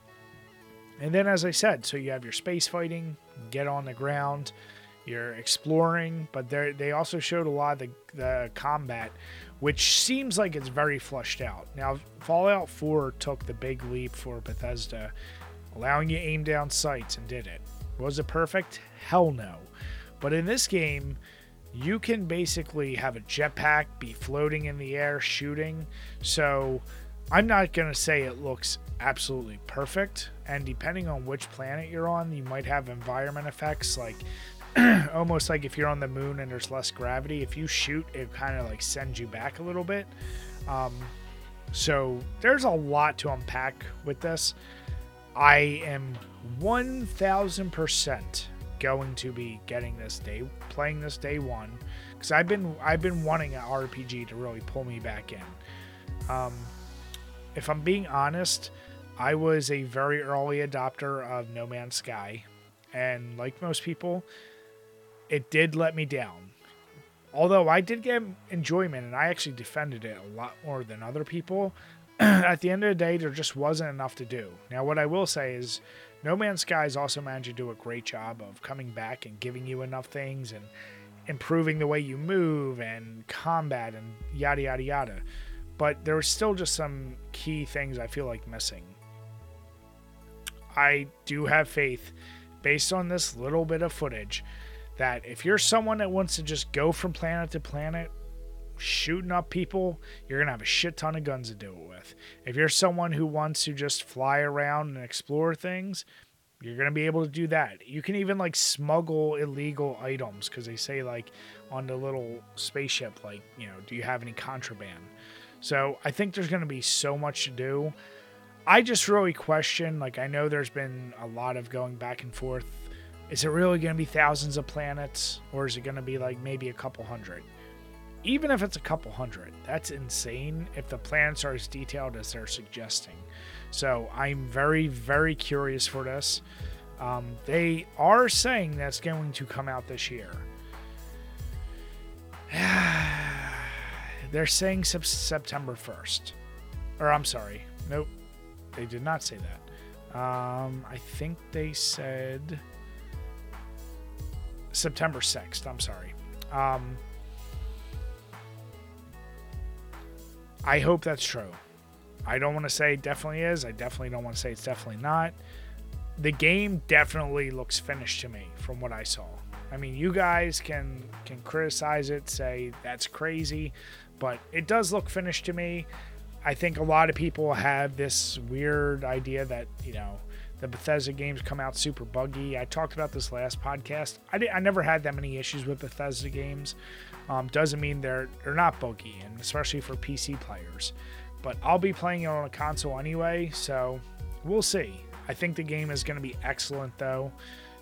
then, as I said, so you have your space fighting, get on the ground, you're exploring, but they also showed a lot of the combat, which seems like it's very fleshed out. Now, Fallout 4 took the big leap for Bethesda, allowing you to aim down sights, and did it. Was it perfect? Hell no. But in this game, you can basically have a jetpack, be floating in the air, shooting. So I'm not going to say it looks absolutely perfect. And depending on which planet you're on, you might have environment effects, like almost like if you're on the moon and there's less gravity, if you shoot, it kind of like sends you back a little bit. So there's a lot to unpack with this. I am 1,000% going to be playing this day one, because I've been wanting an RPG to really pull me back in. If I'm being honest, I was a very early adopter of No Man's Sky, and like most people, it did let me down. Although I did get enjoyment and I actually defended it a lot more than other people, at the end of the day, there just wasn't enough to do. Now, what I will say is No Man's Sky has also managed to do a great job of coming back and giving you enough things and improving the way you move and combat and yada, yada, yada. But there was still just some key things I feel like missing. I do have faith, based on this little bit of footage, that if you're someone that wants to just go from planet to planet, shooting up people, you're going to have a shit ton of guns to do it with. If you're someone who wants to just fly around and explore things, you're going to be able to do that. You can even like smuggle illegal items, because they say like on the little spaceship, like, do you have any contraband? So I think there's going to be so much to do. I just really question, like, I know there's been a lot of going back and forth. Is it really going to be thousands of planets, or is it going to be like maybe a couple hundred? Even if it's a couple hundred, that's insane if the planets are as detailed as they're suggesting. So I'm very, very curious for this. They are saying that's going to come out this year. They're saying September 1st. Or I'm sorry. Nope. They did not say that. I think they said September 6th. I'm sorry. I hope that's true. I don't want to say it definitely is. I definitely don't want to say it's definitely not. The game definitely looks finished to me from what I saw. I mean, you guys can criticize it, say that's crazy, but it does look finished to me. I think a lot of people have this weird idea that, the Bethesda games come out super buggy. I talked about this last podcast. I never had that many issues with Bethesda games. Doesn't mean they're not buggy, and especially for PC players. But I'll be playing it on a console anyway, so we'll see. I think the game is going to be excellent, though.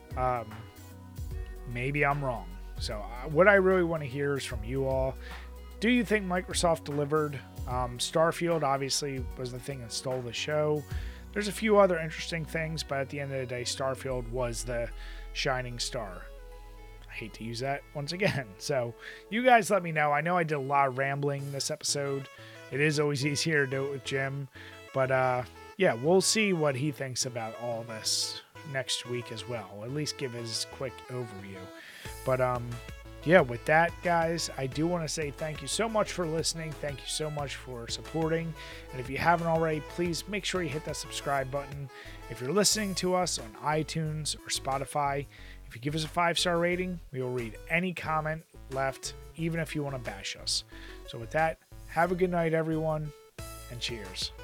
Maybe I'm wrong. So what I really want to hear is from you all. Do you think Microsoft delivered? Starfield obviously was the thing that stole the show. There's a few other interesting things, but at the end of the day, Starfield was the shining star. I hate to use that once again. So you guys let me know. I know I did a lot of rambling this episode. It is always easier to do it with Jim. But yeah, we'll see what he thinks about all this next week as well. At least give his quick overview. But yeah, with that, guys, I do want to say thank you so much for listening. Thank you so much for supporting. And if you haven't already, please make sure you hit that subscribe button. If you're listening to us on iTunes or Spotify, if you give us a 5-star rating, we will read any comment left, even if you want to bash us. So with that, have a good night, everyone, and cheers.